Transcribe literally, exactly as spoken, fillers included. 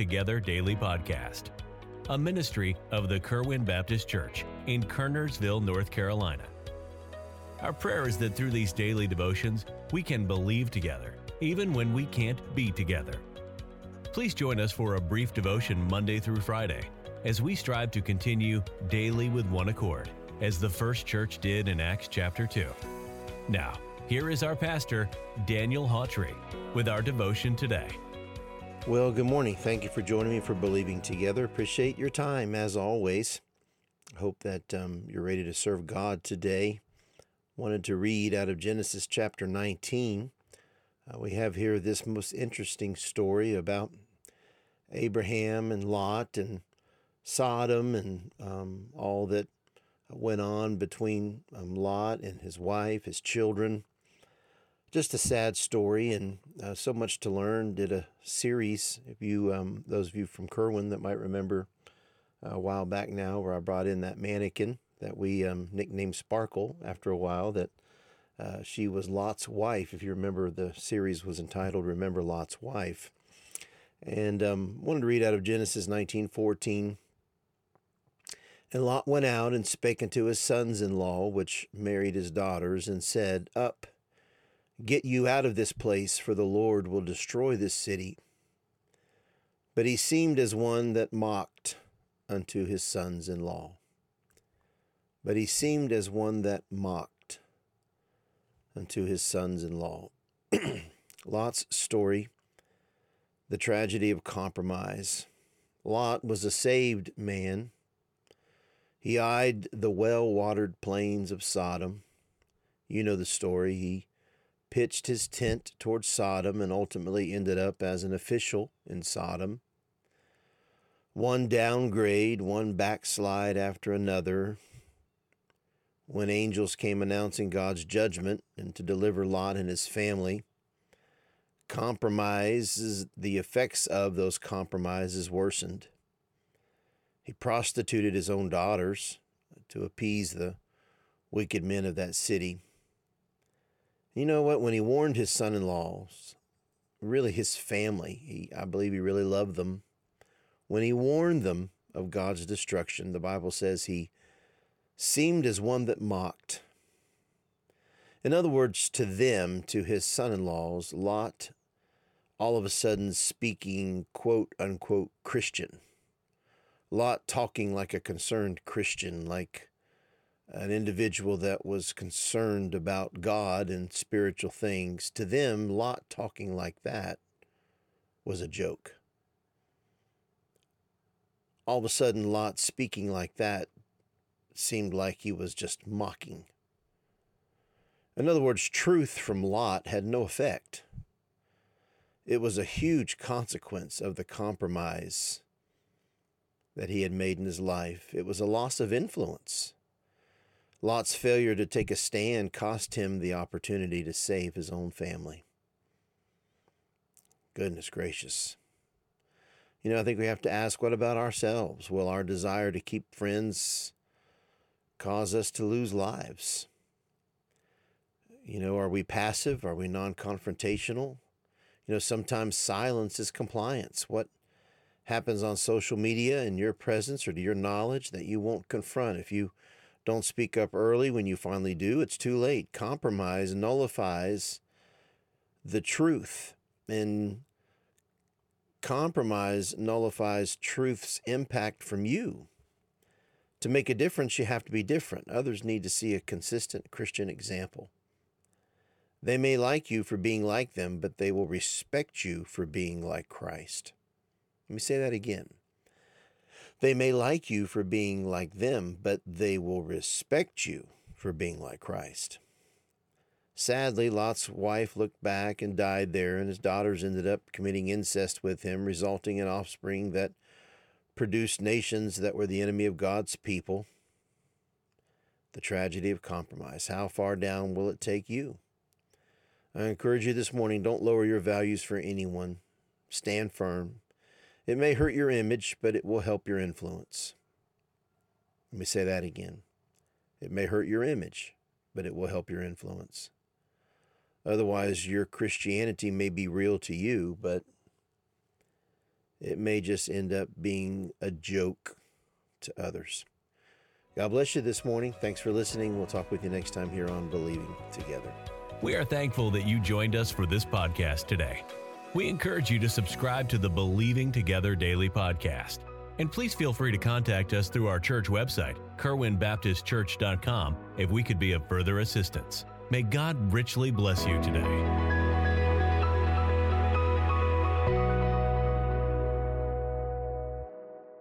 Together Daily Podcast, a ministry of the Kerwin Baptist Church in Kernersville, North Carolina. Our prayer is that through these daily devotions, we can believe together, even when we can't be together. Please join us for a brief devotion Monday through Friday as we strive to continue daily with one accord, as the first church did in Acts chapter two. Now, here is our pastor, Daniel Hawtrey, with our devotion today. Well, good morning. Thank you for joining me for Believing Together. Appreciate your time, as always. Hope that um, you're ready to serve God today. Wanted to read out of Genesis chapter nineteen. Uh, we have here this most interesting story about Abraham and Lot and Sodom and um, all that went on between um, Lot and his wife, his children. Just a sad story, and uh, so much to learn. Did a series, if you, um, those of you from Kerwin that might remember uh, a while back now, where I brought in that mannequin that we um, nicknamed Sparkle after a while, that uh, she was Lot's wife. If you remember, the series was entitled Remember Lot's Wife. And um, wanted to read out of Genesis nineteen fourteen. And Lot went out and spake unto his sons-in-law, which married his daughters, and said, Up, get you out of this place, for the Lord will destroy this city. But he seemed as one that mocked unto his sons-in-law. But he seemed as one that mocked unto his sons-in-law. Lot's story, the tragedy of compromise. Lot was a saved man. He eyed the well-watered plains of Sodom. You know the story. He pitched his tent towards Sodom and ultimately ended up as an official in Sodom. One downgrade, one backslide after another. When angels came announcing God's judgment and to deliver Lot and his family, compromises, the effects of those compromises worsened. He prostituted his own daughters to appease the wicked men of that city. You know what? When he warned his son-in-laws, really his family, he, I believe he really loved them. When he warned them of God's destruction, the Bible says he seemed as one that mocked. In other words, to them, to his son-in-laws, Lot, all of a sudden speaking, quote, unquote, Christian. Lot talking like a concerned Christian, like an individual that was concerned about God and spiritual things. To them, Lot talking like that was a joke. All of a sudden, Lot speaking like that seemed like he was just mocking. In other words, truth from Lot had no effect. It was a huge consequence of the compromise that he had made in his life. It was a loss of influence. Lot's failure to take a stand cost him the opportunity to save his own family. Goodness gracious. You know, I think we have to ask, what about ourselves? Will our desire to keep friends cause us to lose lives? You know, are we passive? Are we non-confrontational? You know, sometimes silence is compliance. What happens on social media in your presence or to your knowledge that you won't confront? If you don't speak up early, when you finally do, it's too late. Compromise nullifies the truth, and compromise nullifies truth's impact from you. To make a difference, you have to be different. Others need to see a consistent Christian example. They may like you for being like them, but they will respect you for being like Christ. Let me say that again. They may like you for being like them, but they will respect you for being like Christ. Sadly, Lot's wife looked back and died there, and his daughters ended up committing incest with him, resulting in offspring that produced nations that were the enemy of God's people. The tragedy of compromise. How far down will it take you? I encourage you this morning, don't lower your values for anyone. Stand firm. It may hurt your image, but it will help your influence. Let me say that again. It may hurt your image, but it will help your influence. Otherwise, your Christianity may be real to you, but it may just end up being a joke to others. God bless you this morning. Thanks for listening. We'll talk with you next time here on Believing Together. We are thankful that you joined us for this podcast today. We encourage you to subscribe to the Believing Together Daily Podcast. And please feel free to contact us through our church website, kerwin baptist church dot com, if we could be of further assistance. May God richly bless you today.